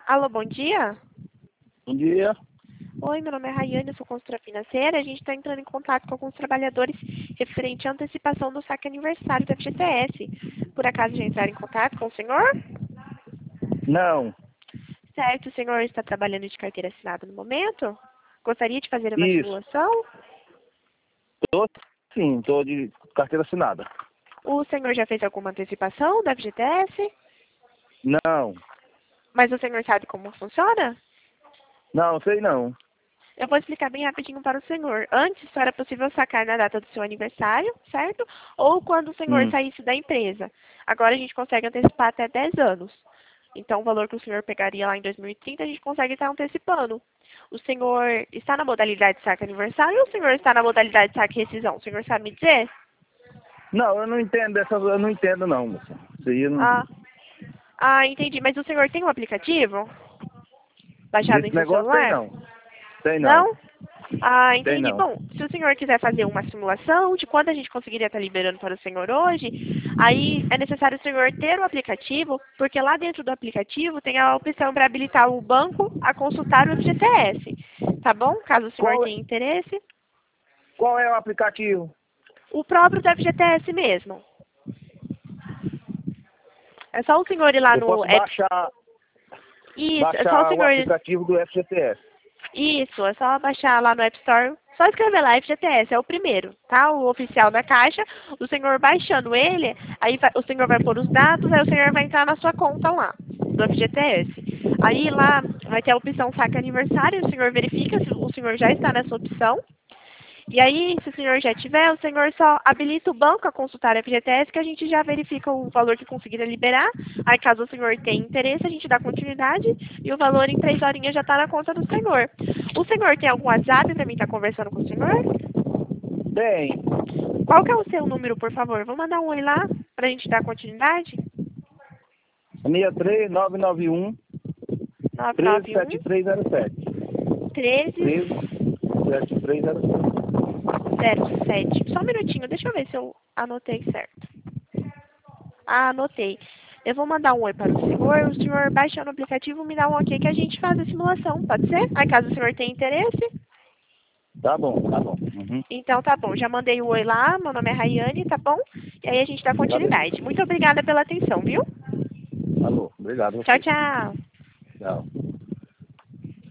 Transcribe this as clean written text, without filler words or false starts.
Alô, bom dia. Bom dia. Oi, meu nome é Rayane, eu sou consultora financeira. A gente está entrando em contato com alguns trabalhadores referente à antecipação do saque aniversário da FGTS. Por acaso já entraram em contato com o senhor? Não. Certo, o senhor está trabalhando de carteira assinada no momento? Gostaria de fazer uma Isso. simulação? Tô de carteira assinada. O senhor já fez alguma antecipação da FGTS? Não. Mas o senhor sabe como funciona? Não, sei não. Eu vou explicar bem rapidinho para o senhor. Antes, só era possível sacar na data do seu aniversário, certo? Ou quando o senhor Hum. saísse da empresa. Agora a gente consegue antecipar até 10 anos. Então, o valor que o senhor pegaria lá em 2030, a gente consegue estar antecipando. O senhor está na modalidade saque aniversário ou o senhor está na modalidade saque rescisão? O senhor sabe me dizer? Não, eu não entendo eu não entendo não, moça. Isso aí eu não... Entendi. Mas o senhor tem um aplicativo baixado em Desse seu negócio tem celular? não. Tem não. Não? Tem Entendi. não. Bom, se o senhor quiser fazer uma simulação de quando a gente conseguiria estar liberando para o senhor hoje, aí é necessário o senhor ter o aplicativo, porque lá dentro do aplicativo tem a opção para habilitar o banco a consultar o FGTS. Tá bom? Caso o senhor Qual é, tenha interesse. qual é o aplicativo? O próprio do FGTS mesmo. É só o senhor ir lá Eu no posso Isso, é só o baixar o senhor. aplicativo do FGTS. Isso, é só baixar lá no App Store. Só escrever lá FGTS, é o primeiro, tá? O oficial da Caixa. O senhor baixando ele, aí o senhor vai pôr os dados, aí o senhor vai entrar na sua conta lá, do FGTS. Aí lá vai ter a opção saque aniversário, o senhor verifica se o senhor já está nessa opção. E aí, se o senhor já tiver, o senhor só habilita o banco a consultar a FGTS, que a gente já verifica o valor que conseguiria liberar. Aí, caso o senhor tenha interesse, a gente dá continuidade e o valor em 3 horinhas já está na conta do senhor. O senhor tem algum WhatsApp para mim estar conversando com o senhor? Tem. Qual que é o seu número, por favor? Vou mandar um oi lá para a gente dar continuidade. 63991 991 137307. 13 137307. 07. Só um minutinho, deixa eu ver se eu anotei certo. Anotei. Eu vou mandar um oi para o senhor baixando o aplicativo me dá um ok que a gente faz a simulação, pode ser? Aí caso o senhor tenha interesse. Tá bom, tá bom. Uhum. Então tá bom, já mandei o oi lá, meu nome é Rayane, tá bom? E aí a gente dá Tá beleza. continuidade. Muito obrigada pela atenção, viu? Alô, obrigado a Tchau, você. tchau. Tchau.